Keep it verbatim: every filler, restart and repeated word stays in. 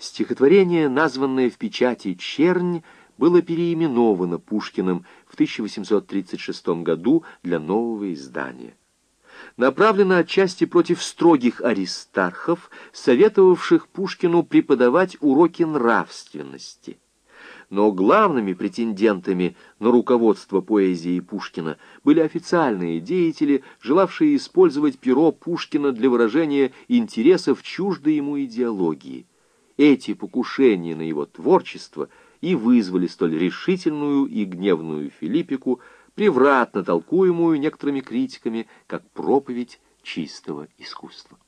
Стихотворение, названное в печати «Чернь», было переименовано Пушкиным в тысяча восемьсот тридцать шестом году для нового издания. Направлено отчасти против строгих аристархов, советовавших Пушкину преподавать уроки нравственности. Но главными претендентами на руководство поэзией Пушкина были официальные деятели, желавшие использовать перо Пушкина для выражения интересов чуждой ему идеологии. Эти покушения на его творчество и вызвали столь решительную и гневную филиппику, превратно толкуемую некоторыми критиками как проповедь чистого искусства.